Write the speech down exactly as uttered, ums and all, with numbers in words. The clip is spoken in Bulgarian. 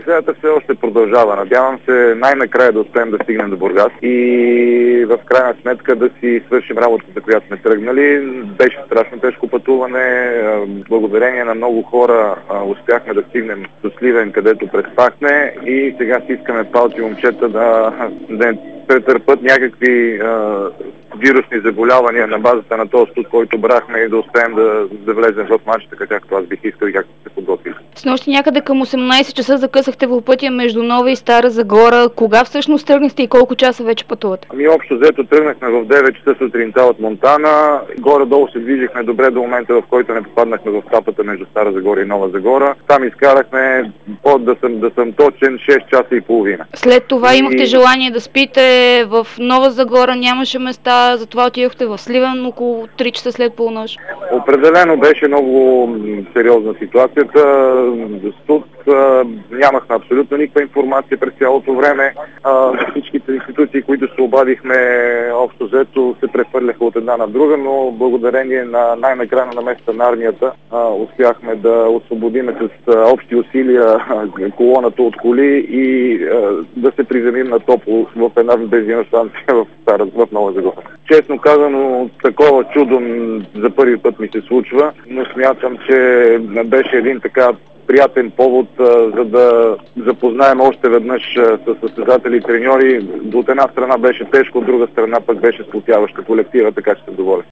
преследата все още продължава. Надявам се най-накрая да успеем да стигнем до Бургас и в крайна сметка да си свършим работата, за която сме тръгнали. Беше страшно тежко пътуване. Благодарение на много хора успяхме да стигнем до Сливен, където преспахме, и сега си искаме палци момчета да, да претърпят някакви а, вирусни заболявания на базата на този студ, който брахме, и да успеем да, да влезем в матч, така както аз бих искал и както се подготвих. Снощи някъде към осемнайсет часа закъсахте в пътя между Нова и Стара Загора. Кога всъщност тръгнахте и колко часа вече пътувате? Ами общо взето тръгнахме в девет часа сутринта от Монтана. Горе-долу се движихме добре до момента, в който не попаднахме в тапата между Стара Загора и Нова Загора. Там изкарахме, под да съм, да съм точен, шест часа и половина. След това и... имахте желание да спите в Нова Загора, нямаше места, затова отидохте в Сливен около три часа след полунощ. Определено беше много сериозна ситуацията. Студ, нямахме абсолютно никаква информация през цялото време. Всичките институции, които се обадихме, общо взето се прехвърляха от една на друга, но благодарение на най-накрая на наместа на армията успяхме да освободиме с общи усилия колоната от коли и да се приземим на топло в една бензинова станция в, Стара, в Нова Загора. Честно казано, такова чудо за първи път ми се случва, но смятам, че беше един така приятен повод, а, за да запознаем още веднъж с състезатели и треньори. От една страна беше тежко, от друга страна пък беше сплотяваща колектива, така че съм доволен.